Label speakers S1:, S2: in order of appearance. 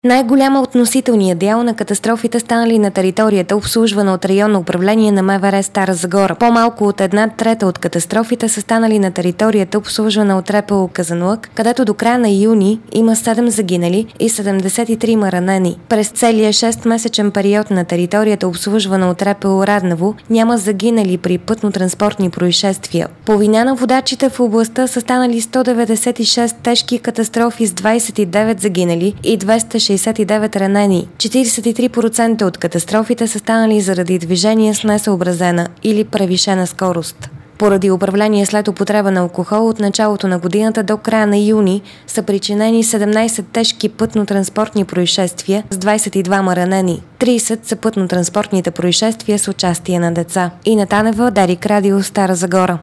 S1: Най-голяма относителният дял на катастрофите станали на територията, обслужвана от районно управление на МВР Стара Загора. По-малко от 1/3 от катастрофите са станали на територията, обслужвана от РПУ Казанлък, където до края на юни има 7 загинали и 73 ранени. През целия 6-месечен период на територията, обслужвана от РПУ Раднево, няма загинали при пътно-транспортни происшествия. По вина на водачите в областта са станали 196 тежки катастрофи с 29 загинали и 269 ранени. 43% от катастрофите са станали заради движение с несъобразена или превишена скорост. Поради управление след употреба на алкохол от началото на годината до края на юни са причинени 17 тежки пътно-транспортни происшествия с 22 ранени. 30 са пътно-транспортните происшествия с участие на деца. Ина Танева, Дарик Радио, Стара Загора.